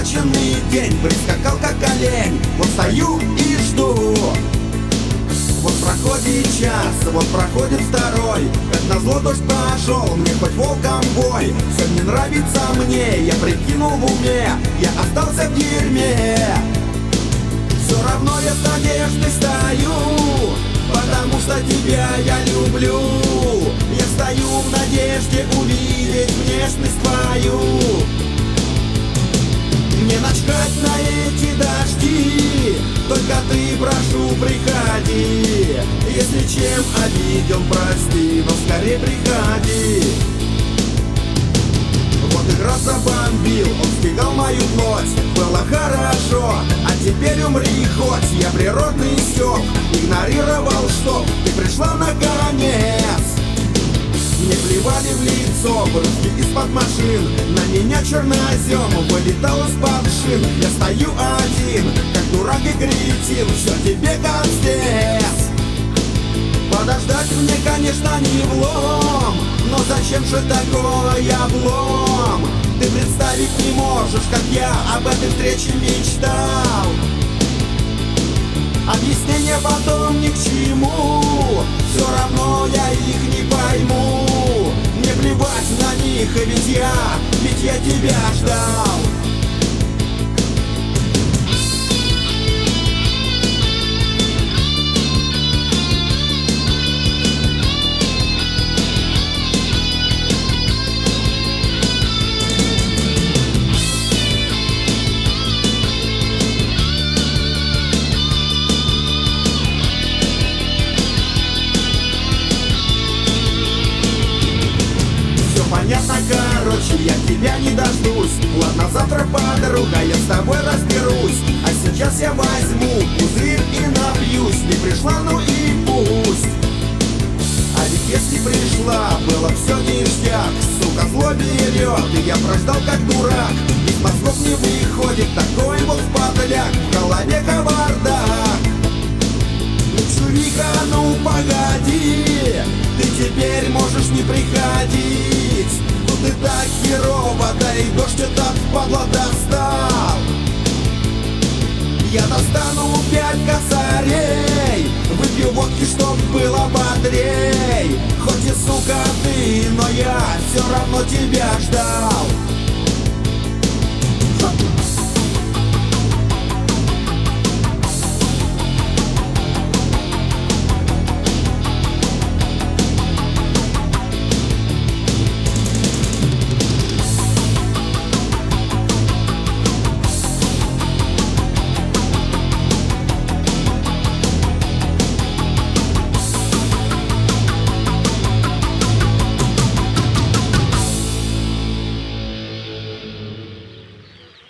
Озадаченный день прискакал как олень. Вот стою и жду. Вот проходит час, вот проходит второй. Как назло дождь пошел, мне хоть волком бой. Все не нравится мне, я прикинул в уме, я остался в дерьме. Все равно я с надеждой стою, потому что тебя я люблю. Я стою в надежде увидеть внешность твою. Мне начхать на эти дожди, только ты, прошу, приходи. Если чем обидел, прости, но скорее приходи. Вот игра забомбил, он стегал мою плоть. Было хорошо, а теперь умри хоть. Я природный стёб, игнорировал, что ты пришла наконец. Мне плевали в лицо брызги из-под машин. На меня чернозем вылетал из-под шин. Я стою один, как дурак и кретин. Все тебе констец. Подождать мне, конечно, не влом, но зачем же такой облом? Ты представить не можешь, как я об этой встрече мечтал. Объяснения потом ни к чему, все равно я их не пойму. Мне плевать на них, ведь я тебя ждал. Понятно, короче, я тебя не дождусь. Ладно, завтра, подруга, я с тобой разберусь. А сейчас я возьму пузырь и напьюсь. Не пришла, ну и пусть. А ведь если пришла, было все ништяк. Сука, зло берет, и я прождал как дурак. Из мозгов не выходит такой вот подляк. В голове кавардак. Мичурика, ну погоди, ты теперь можешь не приходить. Ну ты так херово, да и дождь этот падла достал. Я достану 5 косарей, выпью водки, чтоб было бодрей. Хоть и сука ты, но я все равно тебя ждал.